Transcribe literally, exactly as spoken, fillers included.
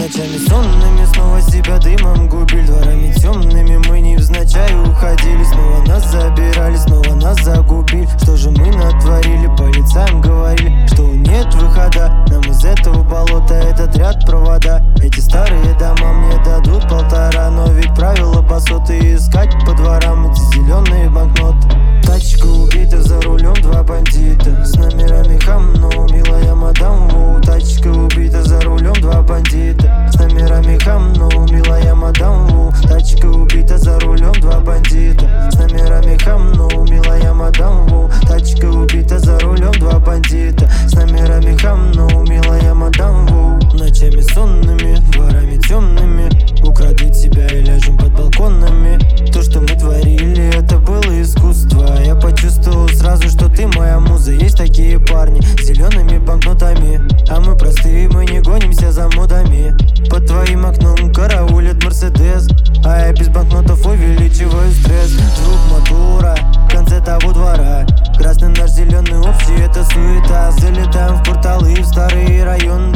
Ночами сонными снова себя дымом губили, дворами темными мы невзначай уходили. Снова нас забирали, снова нас загубили. Что же мы натворили? Полицаям говорили, что нет выхода нам из этого болота, этот ряд провода. Эти старые дома мне дадут полтора, но ведь правила басоты искать по дворам эти зеленые банкноты. Тачка убита, за рулем два бандита с номерами хам, но милая мадам. Воу. Тачка убита, за рулем два бандита с номерами хам, но милая мадам. Воу. Тачка убита, за рулем два бандита с номерами хам, но милая мадам. Воу. Тачка убита, за рулем два бандита с номерами хам, но милая мадам. Воу. Ночами сонными, дворами темными украдут тебя и ляжем под балконами. То, что мы творили, это было искусство. Я почувствовал сразу, что ты моя муза. Есть такие парни с зелеными банкнотами, а мы простые, мы не гонимся за модами. Под твоим окном караулит Мерседес, а я без банкнотов увеличиваю стресс. Звук мотора в конце того двора, красный наш, зеленый общий, это суета. Залетаем в кварталы, в старые районы.